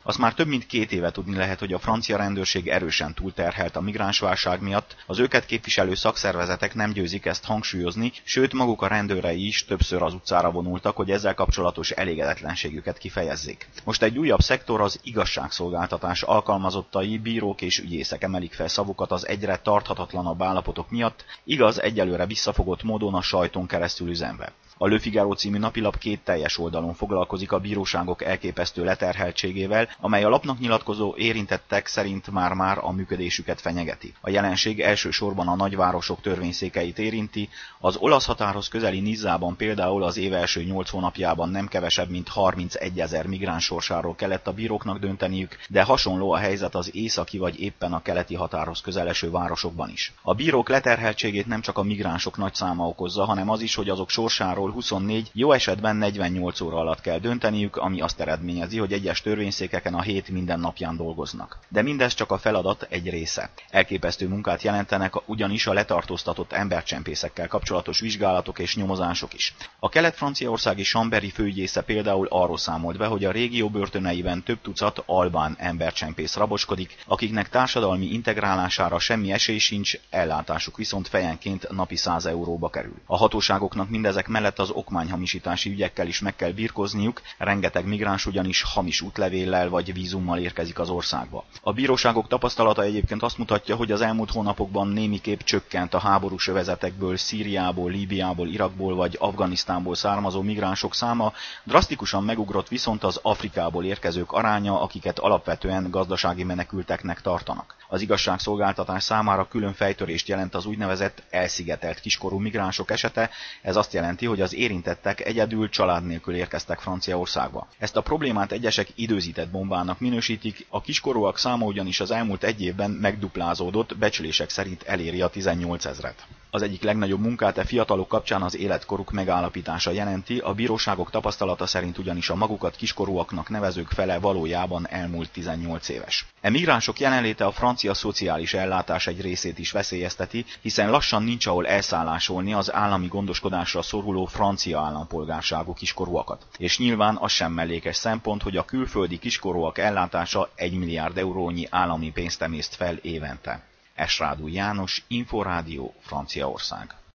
Azt már több mint 2 éve tudni lehet, hogy a francia rendőrség erősen túlterhelt a migránsválság miatt, az őket képviselő szakszervezetek nem győzik ezt hangsúlyozni, sőt maguk a rendőrei is többször az utcára vonultak, hogy ezzel kapcsolatos elégedetlenségüket kifejezzék. Most egy újabb szektor, az igazságszolgáltatás alkalmazottai, bírók és ügyészek emelik fel szavukat az egyre tarthatatlanabb állapotok miatt, igaz, egyelőre visszafogott módon a sajton keresztül üzenve. A Le Figaro című napilap 2 teljes oldalon foglalkozik a bíróságok elképesztő leterheltségével, amely a lapnak nyilatkozó érintettek szerint már-már a működésüket fenyegeti. A jelenség elsősorban a nagyvárosok törvényszékeit érinti, az olasz határhoz közeli Nizzában például az év első 8 hónapjában nem kevesebb, mint 31 000 migráns sorsáról kellett a bíróknak dönteniük, de hasonló a helyzet az északi vagy éppen a keleti határhoz közeleső városokban is. A bírók leterheltségét nem csak a migránsok nagy száma okozza, hanem az is, hogy azok sorsáról 24, jó esetben 48 óra alatt kell dönteniük, ami azt eredményezi, hogy egyes törvényszékeken a hét minden napján dolgoznak. De mindez csak a feladat egy része. Elképesztő munkát jelentenek ugyanis a letartóztatott embercsempészekkel kapcsolatos vizsgálatok és nyomozások is. A kelet-franciaországi Chambéry főügyésze például arról számolt be, hogy a régió börtöneiben több tucat albán embercsempész raboskodik, akiknek társadalmi integrálására semmi esély sincs, ellátásuk viszont fejenként napi 100 euróba kerül. A hatóságoknak mindezek mellett az okmányhamisítási ügyekkel is meg kell birkózniuk, rengeteg migráns ugyanis hamis útlevéllel vagy vízummal érkezik az országba. A bíróságok tapasztalata egyébként azt mutatja, hogy az elmúlt hónapokban némiképp csökkent a háborús övezetekből, Szíriából, Líbiából, Irakból vagy Afganisztánból származó migránsok száma, drasztikusan megugrott viszont az Afrikából érkezők aránya, akiket alapvetően gazdasági menekülteknek tartanak. Az igazságszolgáltatás számára külön fejtörést jelent az úgynevezett elszigetelt kiskorú migránsok esete, ez azt jelenti, hogy az érintettek egyedül család nélkül érkeztek Franciaországba. Ezt a problémát egyesek időzített bombának minősítik, a kiskorúak száma ugyanis az elmúlt 1 évben megduplázódott, becslések szerint eléri a 18 000-et. Az egyik legnagyobb munkát e fiatalok kapcsán az életkoruk megállapítása jelenti, a bíróságok tapasztalata szerint ugyanis a magukat kiskorúaknak nevezők fele valójában elmúlt 18 éves. E migránsok jelenléte a francia szociális ellátás egy részét is veszélyezteti, hiszen lassan nincs ahol elszállásolni az állami gondoskodásra szoruló francia állampolgárságú kiskorúakat. És nyilván az sem mellékes szempont, hogy a külföldi kiskorúak ellátása 1 milliárd eurónyi állami pénzt emészt fel évente. Esrádú János, Inforádió, Franciaország.